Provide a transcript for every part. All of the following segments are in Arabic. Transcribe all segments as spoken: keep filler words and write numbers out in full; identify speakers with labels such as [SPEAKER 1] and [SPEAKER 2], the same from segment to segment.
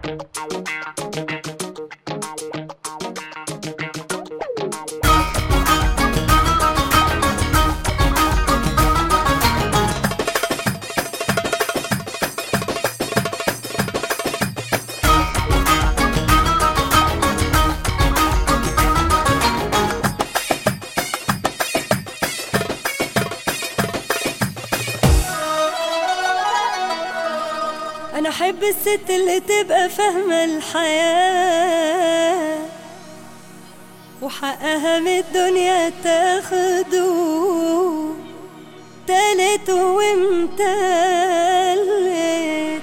[SPEAKER 1] أنا أحب الست اللي تبقى فاهمة الحياة وحقها من الدنيا تاخده تالت وامتلت.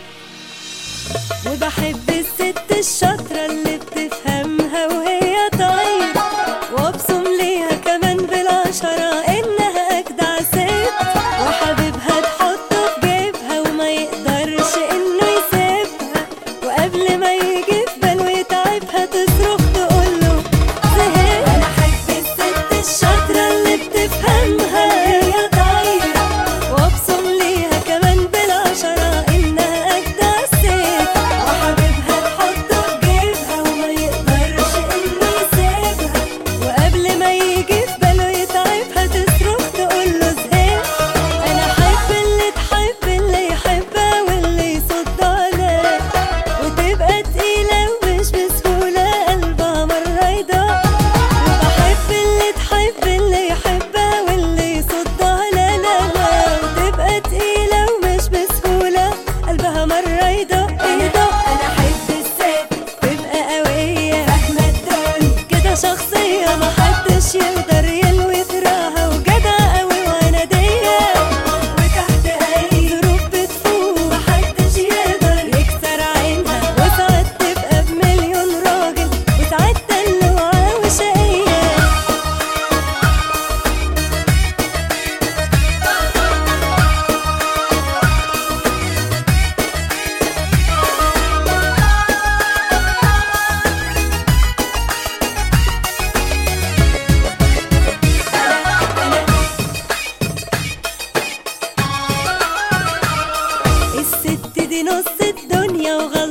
[SPEAKER 1] وبحب الست الشاطرة اللي بتفهمها وهي طايرة وابصم ليها كمان بالعشرة إنها أجدع ست، وحبيبها تحطه في جيبها وما يقدرش إنه يسيبها، وقبل ما يجي في باله يتعبها تصرخ تقوله زهقت. أنا أحب الست الشاطرة اللي بتفهمها وهي طايرة وابصم ليها كمان بالعشرة إنها أجدع ست، وحبيبها تحطه في جيبها وما يقدرش إنه يسيبها، وقبل ما يجي في باله يتعبها تصرخ تقوله زهقت. أنا أحب اللي تحب اللي يحبها واللي يصد عليها وتبقى تقيلة ومش بسهولة قلبها مرة يضاق، وبحب اللي تحب اللي يحبها واللي يصد عليها وتبقى تقيلة ومش بسهولة قلبها مرة يضاق يضاق. أنا أحب الست تبقى قوية فاهمة الدنيا كده شخصية محدش يقدر يلوي ذراعها، وجدعة قوي وعنادية وتحت أي ظروف بتفوق محدش يقدر يكسر عينها، وساعات تبقى بمليون راجل وساعات دلوعة وشقية. الست دي نص الدنيا وغ